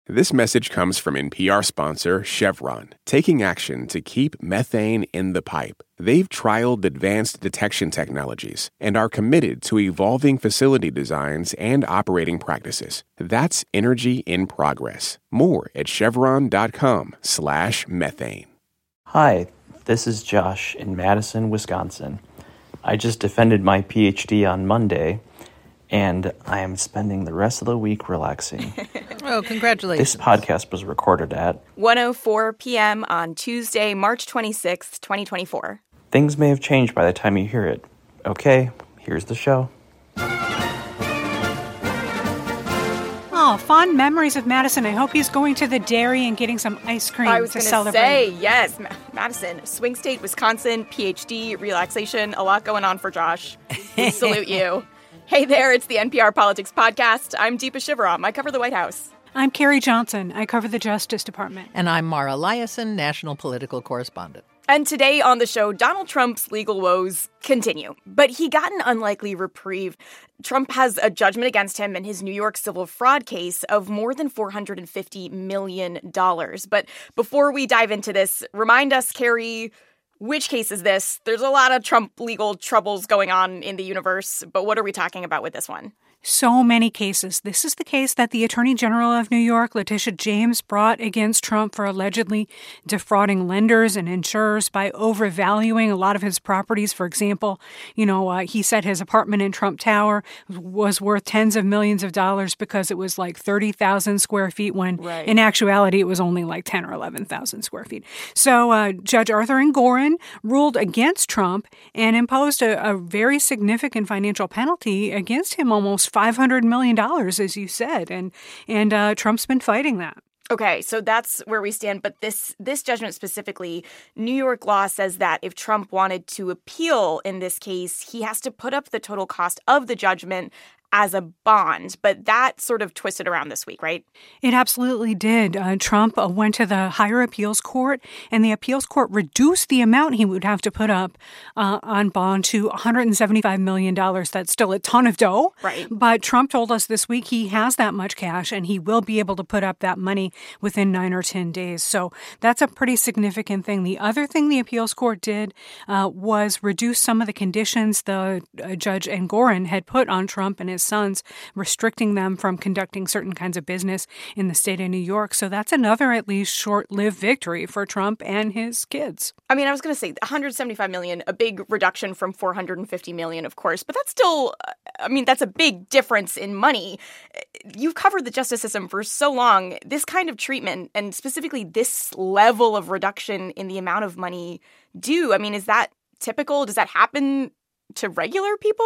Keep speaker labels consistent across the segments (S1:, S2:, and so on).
S1: This message comes from NPR sponsor Chevron, taking action to keep methane in the pipe. They've trialed advanced detection technologies and are committed to evolving facility designs and operating practices. That's energy in progress. More at chevron.com/methane.
S2: Hi, this is Josh in Madison, Wisconsin. I just defended my PhD on Monday, and I am spending the rest of the week relaxing.
S3: Oh, congratulations.
S2: This podcast was recorded at
S4: 1:04 p.m. on Tuesday, March 26th, 2024.
S2: Things may have changed by the time you hear it. Okay, here's the show.
S5: Oh, fond memories of Madison. I hope he's going to the dairy and getting some ice cream
S4: I was
S5: to
S4: going to
S5: celebrate.
S4: say, yes, Madison, swing state, Wisconsin, PhD, relaxation, a lot going on for Josh. We salute you. Hey there, it's the NPR Politics Podcast. I'm Deepa Shivaram. I cover the White House.
S5: I'm Carrie Johnson. I cover the Justice Department.
S3: And I'm Mara Liasson, national political correspondent.
S4: And today on the show, Donald Trump's legal woes continue. But he got an unlikely reprieve. Trump has a judgment against him in his New York civil fraud case of more than $450 million. But before we dive into this, remind us, Carrie, which case is this? There's a lot of Trump legal troubles going on in the universe, but what are we talking about with this one?
S5: So many cases. This is the case that the Attorney General of New York, Letitia James, brought against Trump for allegedly defrauding lenders and insurers by overvaluing a lot of his properties. For example, he said his apartment in Trump Tower was worth tens of millions of dollars because it was like 30,000 square feet when in actuality it was only like 10 or 11,000 square feet. So Judge Arthur Engoron ruled against Trump and imposed a very significant financial penalty against him, almost $500 million, as you said, and Trump's been fighting that.
S4: Okay, so that's where we stand. But this judgment specifically, New York law says that if Trump wanted to appeal in this case, he has to put up the total cost of the judgment as a bond. But that sort of twisted around this week, right?
S5: It absolutely did. Trump went to the higher appeals court, and the appeals court reduced the amount he would have to put up on bond to $175 million. That's still a ton of dough.
S4: Right.
S5: But Trump told us this week he has that much cash, and he will be able to put up that money within 9 or 10 days. So that's a pretty significant thing. The other thing the appeals court did was reduce some of the conditions the Judge Engoron had put on Trump and his sons, restricting them from conducting certain kinds of business in the state of New York. So that's another at least short-lived victory for Trump and his kids.
S4: I mean, I was going to say $175 million, a big reduction from $450 million, of course, but that's still, that's a big difference in money. You've covered the justice system for so long. This kind of treatment, and specifically this level of reduction in the amount of money due, is that typical? Does that happen to regular people?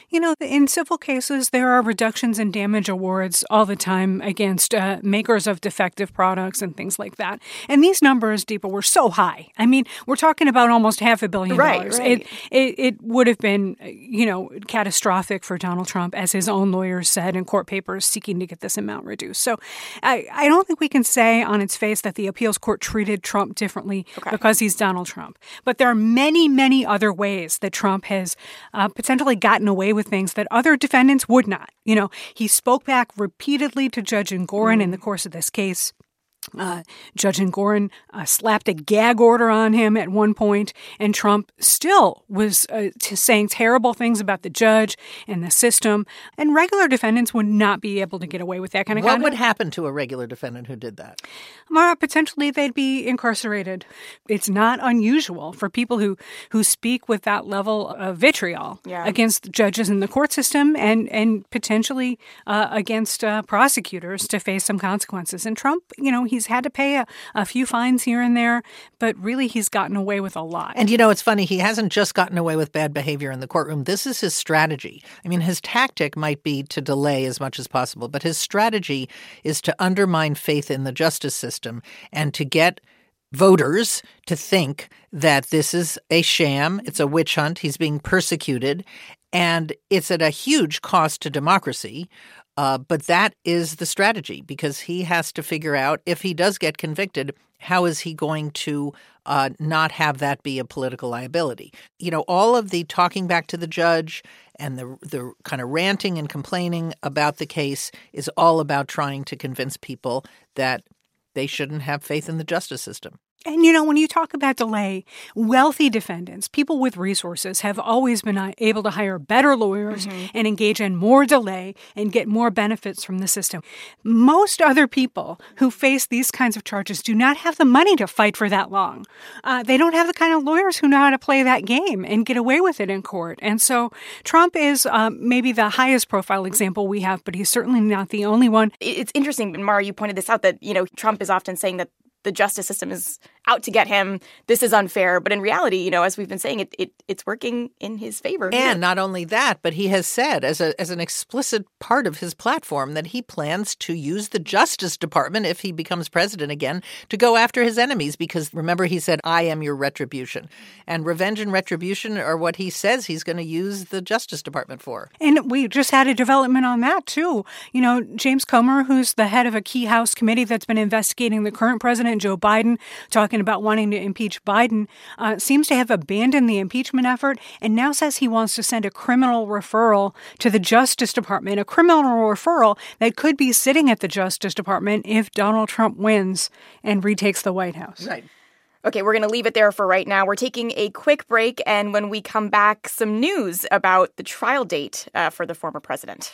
S5: In civil cases, there are reductions in damage awards all the time against makers of defective products and things like that. And these numbers, Deepa, were so high. We're talking about almost $500 million.
S4: Right.
S5: It would have been, catastrophic for Donald Trump, as his own lawyers said in court papers seeking to get this amount reduced. So I don't think we can say on its face that the appeals court treated Trump differently because he's Donald Trump. But there are many, many other ways that Trump has potentially gotten away with things that other defendants would not. He spoke back repeatedly to Judge Engoron in the course of this case. Judge Engoron slapped a gag order on him at one point, and Trump still was saying terrible things about the judge and the system, and regular defendants would not be able to get away with that kind of conduct.
S3: What would happen to a regular defendant who did that?
S5: Potentially they'd be incarcerated. It's not unusual for people who speak with that level of vitriol against judges in the court system and potentially against prosecutors to face some consequences. And Trump, he's had to pay a few fines here and there, but really he's gotten away with a lot.
S3: And it's funny, he hasn't just gotten away with bad behavior in the courtroom. This is his strategy. His tactic might be to delay as much as possible, but his strategy is to undermine faith in the justice system and to get voters to think that this is a sham, it's a witch hunt, he's being persecuted, and it's at a huge cost to democracy. But that is the strategy, because he has to figure out, if he does get convicted, how is he going to not have that be a political liability? You know, all of the talking back to the judge and the kind of ranting and complaining about the case is all about trying to convince people that they shouldn't have faith in the justice system.
S5: And, you know, when you talk about delay, wealthy defendants, people with resources, have always been able to hire better lawyers and engage in more delay and get more benefits from the system. Most other people who face these kinds of charges do not have the money to fight for that long. They don't have the kind of lawyers who know how to play that game and get away with it in court. And so Trump is maybe the highest profile example we have, but he's certainly not the only one.
S4: It's interesting, Mara, you pointed this out, that, you know, Trump is often saying that the justice system is out to get him. This is unfair. But in reality, you know, as we've been saying, it's working in his favor.
S3: And not only that, but he has said as an explicit part of his platform that he plans to use the Justice Department, if he becomes president again, to go after his enemies. Because remember, he said, I am your retribution. And revenge and retribution are what he says he's going to use the Justice Department for.
S5: And we just had a development on that, too. You know, James Comer, who's the head of a key House committee that's been investigating the current president, Joe Biden, talking about wanting to impeach Biden, seems to have abandoned the impeachment effort and now says he wants to send a criminal referral to the Justice Department, a criminal referral that could be sitting at the Justice Department if Donald Trump wins and retakes the White House.
S3: Right.
S4: Okay, we're going to leave it there for right now. We're taking a quick break, and when we come back, some news about the trial date for the former president.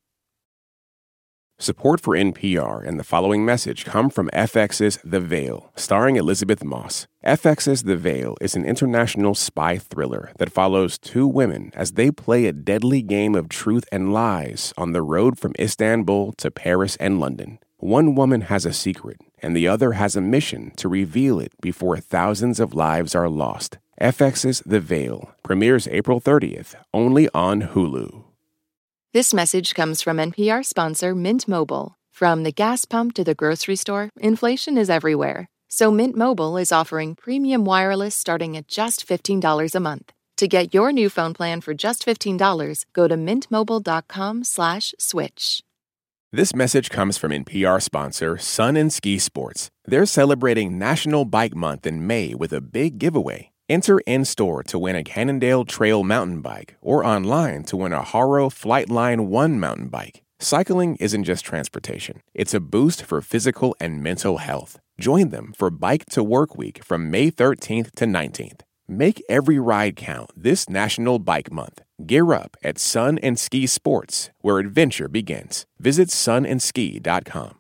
S1: Support for NPR and the following message come from FX's The Veil, starring Elizabeth Moss. FX's The Veil is an international spy thriller that follows two women as they play a deadly game of truth and lies on the road from Istanbul to Paris and London. One woman has a secret, and the other has a mission to reveal it before thousands of lives are lost. FX's The Veil premieres April 30th, only on Hulu.
S6: This message comes from NPR sponsor Mint Mobile. From the gas pump to the grocery store, inflation is everywhere. So Mint Mobile is offering premium wireless starting at just $15 a month. To get your new phone plan for just $15, go to mintmobile.com/switch.
S1: This message comes from NPR sponsor Sun & Ski Sports. They're celebrating National Bike Month in May with a big giveaway. Enter in-store to win a Cannondale Trail mountain bike or online to win a Haro Flightline 1 mountain bike. Cycling isn't just transportation. It's a boost for physical and mental health. Join them for Bike to Work Week from May 13th to 19th. Make every ride count this National Bike Month. Gear up at Sun & Ski Sports, where adventure begins. Visit sunandski.com.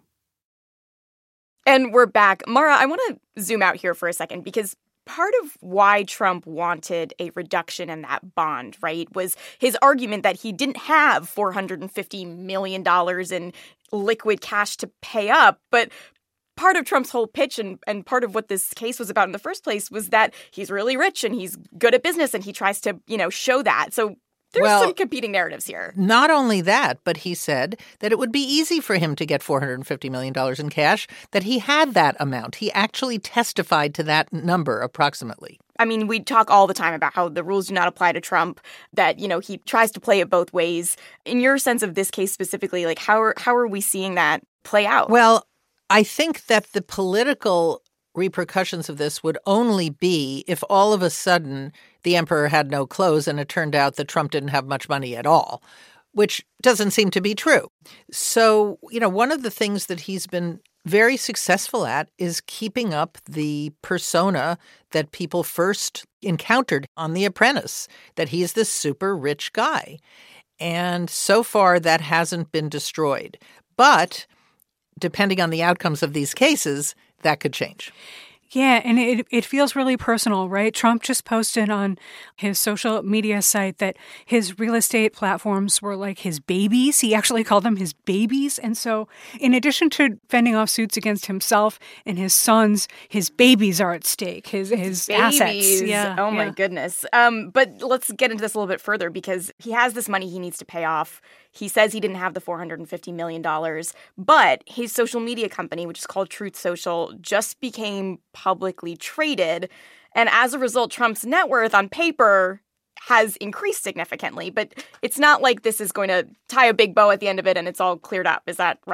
S4: And we're back. Mara, I want to zoom out here for a second because part of why Trump wanted a reduction in that bond, right, was his argument that he didn't have $450 million in liquid cash to pay up. But part of Trump's whole pitch and part of what this case was about in the first place was that he's really rich and he's good at business and he tries to, show that. So there's some competing narratives here.
S3: Not only that, but he said that it would be easy for him to get $450 million in cash, that he had that amount. He actually testified to that number approximately.
S4: I mean, we talk all the time about how the rules do not apply to Trump, that, he tries to play it both ways. In your sense of this case specifically, like how are we seeing that play out?
S3: Well, I think that the political repercussions of this would only be if all of a sudden the emperor had no clothes and it turned out that Trump didn't have much money at all, which doesn't seem to be true. So, one of the things that he's been very successful at is keeping up the persona that people first encountered on The Apprentice, that he's this super rich guy. And so far that hasn't been destroyed. But depending on the outcomes of these cases, that could change.
S5: Yeah, and it feels really personal, right? Trump just posted on his social media site that his real estate platforms were like his babies. He actually called them his babies. And so in addition to fending off suits against himself and his sons, his babies are at stake, his assets. Yeah,
S4: oh, my goodness. But let's get into this a little bit further because he has this money he needs to pay off. He says he didn't have the $450 million, but his social media company, which is called Truth Social, just became publicly traded. And as a result, Trump's net worth on paper has increased significantly. But it's not like this is going to tie a big bow at the end of it and it's all cleared up. Is that right?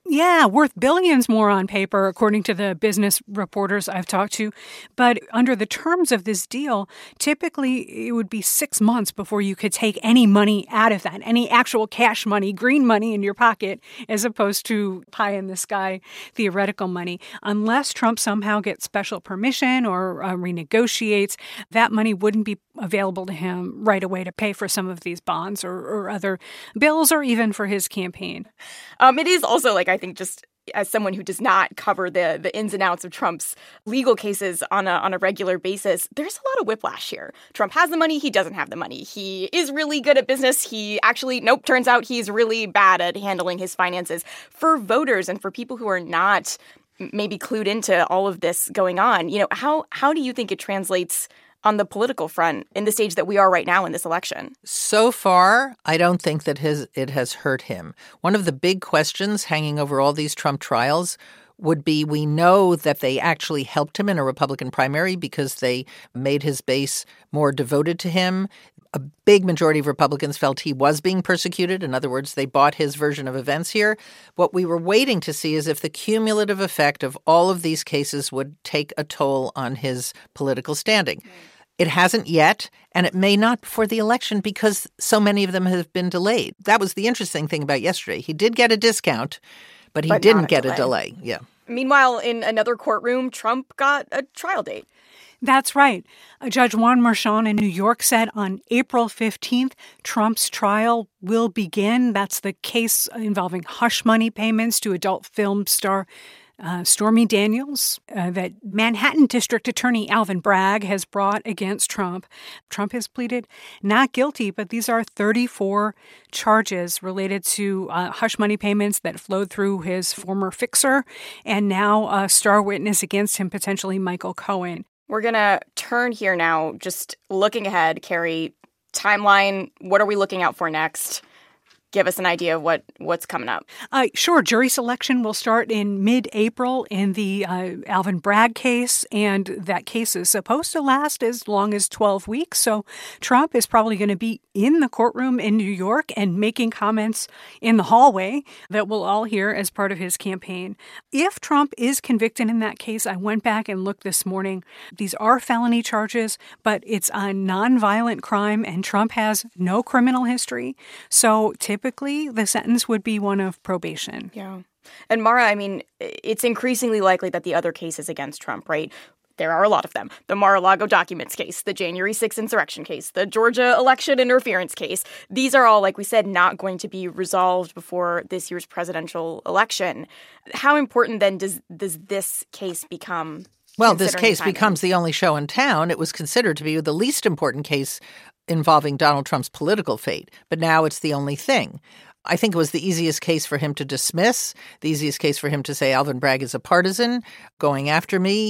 S5: Yeah, worth billions more on paper, according to the business reporters I've talked to. But under the terms of this deal, typically it would be 6 months before you could take any money out of that, any actual cash money, green money in your pocket, as opposed to pie-in-the-sky theoretical money. Unless Trump somehow gets special permission or renegotiates, that money wouldn't be available to him right away to pay for some of these bonds or other bills or even for his campaign.
S4: It is also, I think, just as someone who does not cover the ins and outs of Trump's legal cases on a regular basis, there's a lot of whiplash here. Trump has the money. He doesn't have the money. He is really good at business. He actually, turns out he's really bad at handling his finances. For voters and for people who are not maybe clued into all of this going on, how do you think it translates on the political front in the stage that we are right now in this election?
S3: So far, I don't think that it has hurt him. One of the big questions hanging over all these Trump trials would be, we know that they actually helped him in a Republican primary because they made his base more devoted to him. A big majority of Republicans felt he was being persecuted. In other words, they bought his version of events here. What we were waiting to see is if the cumulative effect of all of these cases would take a toll on his political standing. It hasn't yet, and it may not before the election because so many of them have been delayed. That was the interesting thing about yesterday. He did get a discount, but he didn't get a delay. Yeah.
S4: Meanwhile, in another courtroom, Trump got a trial date.
S5: That's right. Judge Juan Merchan in New York said on April 15th, Trump's trial will begin. That's the case involving hush money payments to adult film star Stormy Daniels that Manhattan District Attorney Alvin Bragg has brought against Trump. Trump has pleaded not guilty, but these are 34 charges related to hush money payments that flowed through his former fixer and now a star witness against him, potentially Michael Cohen.
S4: We're going to turn here now, just looking ahead, Carrie. Timeline, what are we looking out for next? Give us an idea of what's coming up.
S5: Sure. Jury selection will start in mid-April in the Alvin Bragg case, and that case is supposed to last as long as 12 weeks. So Trump is probably going to be in the courtroom in New York and making comments in the hallway that we'll all hear as part of his campaign. If Trump is convicted in that case, I went back and looked this morning. These are felony charges, but it's a nonviolent crime, and Trump has no criminal history. So typically, the sentence would be one of probation.
S4: Yeah. And Mara, it's increasingly likely that the other cases against Trump, right? There are a lot of them. The Mar-a-Lago documents case, the January 6th insurrection case, the Georgia election interference case. These are all, like we said, not going to be resolved before this year's presidential election. How important then does this case become?
S3: Well, this case becomes the only show in town. It was considered to be the least important case involving Donald Trump's political fate, but now it's the only thing. I think it was the easiest case for him to dismiss, the easiest case for him to say Alvin Bragg is a partisan going after me.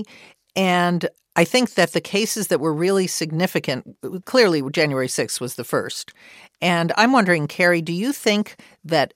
S3: And I think that the cases that were really significant, clearly January 6th was the first. And I'm wondering, Carrie, do you think that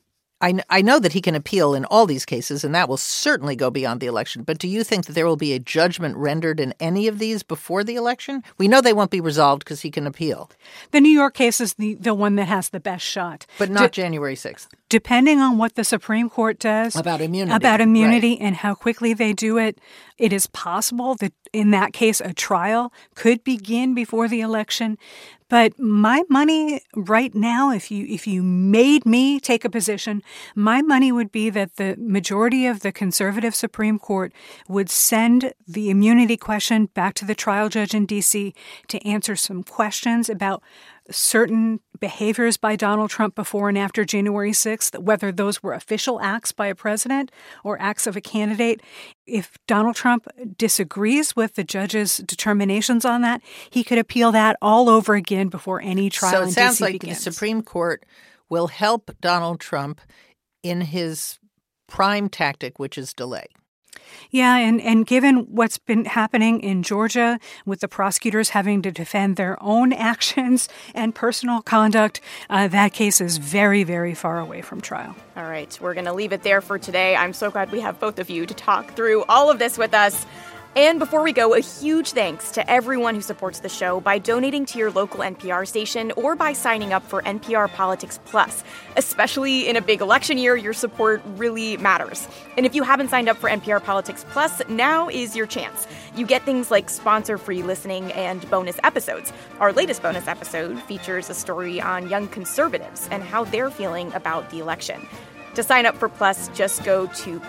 S3: I know that he can appeal in all these cases, and that will certainly go beyond the election. But do you think that there will be a judgment rendered in any of these before the election? We know they won't be resolved because he can appeal.
S5: The New York case is the one that has the best shot.
S3: But not January 6th.
S5: Depending on what the Supreme Court does
S3: about immunity
S5: right, and how quickly they do it, it is possible that in that case a trial could begin before the election. But my money right now, if you made me take a position, my money would be that the majority of the conservative Supreme Court would send the immunity question back to the trial judge in D.C. to answer some questions about certain behaviors by Donald Trump before and after January 6th, whether those were official acts by a president or acts of a candidate. If Donald Trump disagrees with the judge's determinations on that, he could appeal that all over again before any trial in D.C. begins.
S3: So it sounds like the Supreme Court will help Donald Trump in his prime tactic, which is delay.
S5: Yeah, and given what's been happening in Georgia with the prosecutors having to defend their own actions and personal conduct, that case is very, very far away from trial.
S4: All right, we're going to leave it there for today. I'm so glad we have both of you to talk through all of this with us. And before we go, a huge thanks to everyone who supports the show by donating to your local NPR station or by signing up for NPR Politics Plus. Especially in a big election year, your support really matters. And if you haven't signed up for NPR Politics Plus, now is your chance. You get things like sponsor-free listening and bonus episodes. Our latest bonus episode features a story on young conservatives and how they're feeling about the election. To sign up for Plus, just go to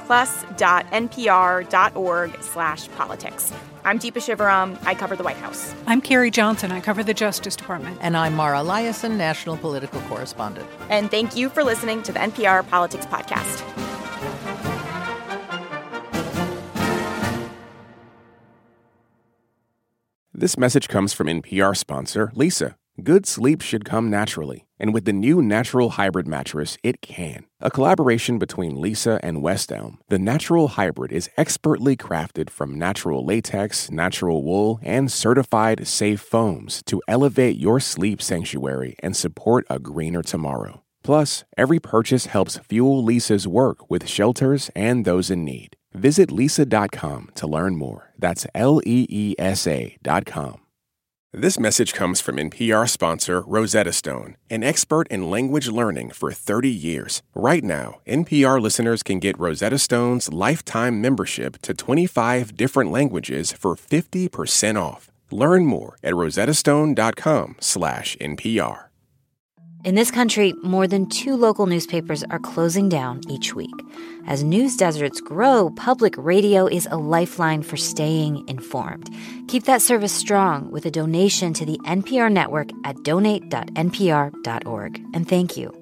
S4: plus.npr.org/politics. I'm Deepa Shivaram. I cover the White House.
S5: I'm Carrie Johnson. I cover the Justice Department.
S3: And I'm Mara Liasson, national political correspondent.
S4: And thank you for listening to the NPR Politics Podcast.
S1: This message comes from NPR sponsor Leesa. Good sleep should come naturally, and with the new Natural Hybrid mattress, it can. A collaboration between Leesa and West Elm, the Natural Hybrid is expertly crafted from natural latex, natural wool, and certified safe foams to elevate your sleep sanctuary and support a greener tomorrow. Plus, every purchase helps fuel Leesa's work with shelters and those in need. Visit Leesa.com to learn more. That's LEESA.com. This message comes from NPR sponsor Rosetta Stone, an expert in language learning for 30 years. Right now, NPR listeners can get Rosetta Stone's lifetime membership to 25 different languages for 50% off. Learn more at rosettastone.com/NPR.
S7: In this country, more than 2 local newspapers are closing down each week. As news deserts grow, public radio is a lifeline for staying informed. Keep that service strong with a donation to the NPR network at donate.npr.org. And thank you.